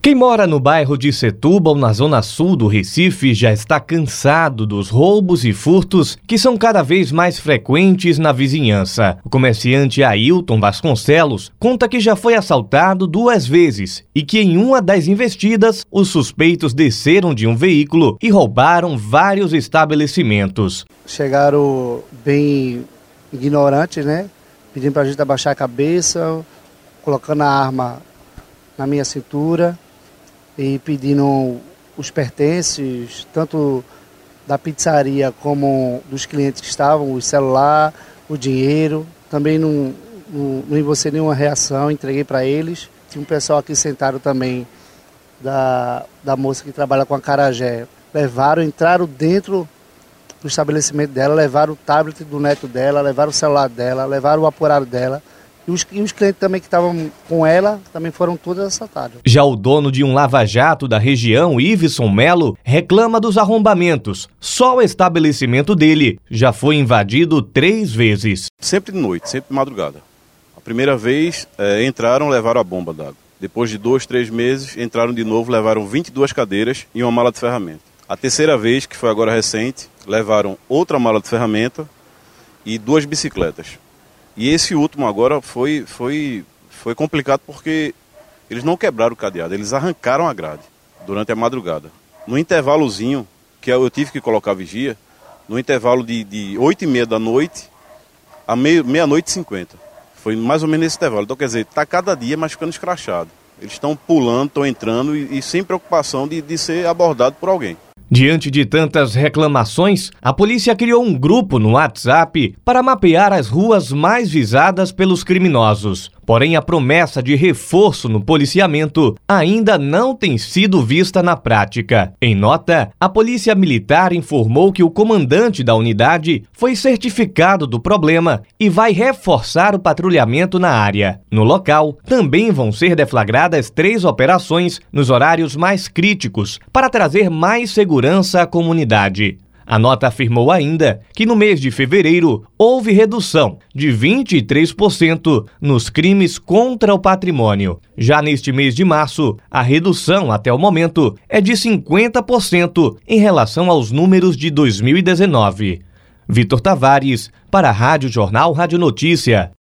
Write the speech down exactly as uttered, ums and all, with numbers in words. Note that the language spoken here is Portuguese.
Quem mora no bairro de Setúbal, na zona sul do Recife, já está cansado dos roubos e furtos que são cada vez mais frequentes na vizinhança. O comerciante Ailton Vasconcelos conta que já foi assaltado duas vezes e que em uma das investidas, os suspeitos desceram de um veículo e roubaram vários estabelecimentos. Chegaram bem ignorantes, né? Pedindo pra gente abaixar a cabeça, colocando a arma na minha cintura e pedindo os pertences, tanto da pizzaria como dos clientes que estavam, o celular, o dinheiro. Também não, não, não envolvi nenhuma reação, entreguei para eles. Tinha um pessoal aqui sentado também, da, da moça que trabalha com acarajé. Levaram, entraram dentro do estabelecimento dela, levaram o tablet do neto dela, levaram o celular dela, levaram o apurado dela. E os, e os clientes também que estavam com ela também foram todos assaltados. Já o dono de um lava-jato da região, Iveson Melo, reclama dos arrombamentos. Só o estabelecimento dele já foi invadido três vezes. Sempre de noite, sempre de madrugada. A primeira vez é, entraram, levaram a bomba d'água. Depois de dois, três meses, entraram de novo, levaram vinte e duas cadeiras e uma mala de ferramenta. A terceira vez, que foi agora recente, levaram outra mala de ferramenta e duas bicicletas. E esse último agora foi, foi, foi complicado porque eles não quebraram o cadeado, eles arrancaram a grade durante a madrugada. No intervalozinho, que eu tive que colocar vigia, no intervalo de, de oito e meia da noite a meia-noite e cinquenta. Foi mais ou menos nesse intervalo. Então, quer dizer, está cada dia mais ficando escrachado. Eles estão pulando, estão entrando e, e sem preocupação de, de ser abordado por alguém. Diante de tantas reclamações, a polícia criou um grupo no WhatsApp para mapear as ruas mais visadas pelos criminosos. Porém, a promessa de reforço no policiamento ainda não tem sido vista na prática. Em nota, a Polícia Militar informou que o comandante da unidade foi certificado do problema e vai reforçar o patrulhamento na área. No local, também vão ser deflagradas três operações nos horários mais críticos para trazer mais segurança à comunidade. A nota afirmou ainda que no mês de fevereiro houve redução de vinte e três por cento nos crimes contra o patrimônio. Já neste mês de março, a redução até o momento é de cinquenta por cento em relação aos números de dois mil e dezenove. Vitor Tavares, para a Rádio Jornal Rádio Notícia.